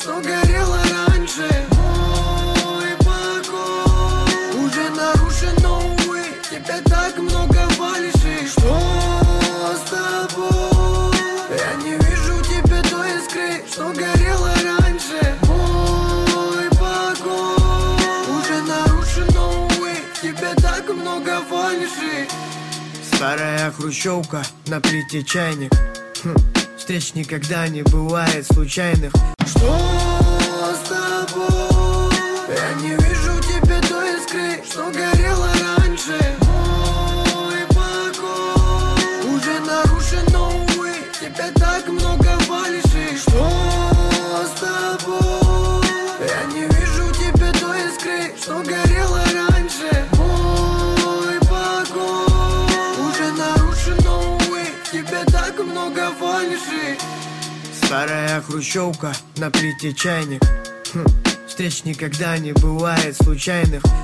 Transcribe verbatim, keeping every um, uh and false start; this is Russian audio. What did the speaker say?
что горело раньше. Мой покой уже нарушен, но увы, тебе так много фальши. Что с тобой? Я не вижу тебе той искры, что горело раньше. Мой покой уже нарушен, но увы, тебе так много фальши. Старая хрущевка, на плите чайник. Хм, встреч никогда не бывает случайных. Что с тобой? Я не вижу тебе той искры, что горело раньше. Мой покой уже нарушен, но увы, тебе так много фальши. Что с тобой? Я не вижу тебе той искры, что горело раньше. Мой покой уже нарушен, но увы, тебе так много фальши. Старая хрущевка, на плите чайник. Хм, встреч никогда не бывает случайных.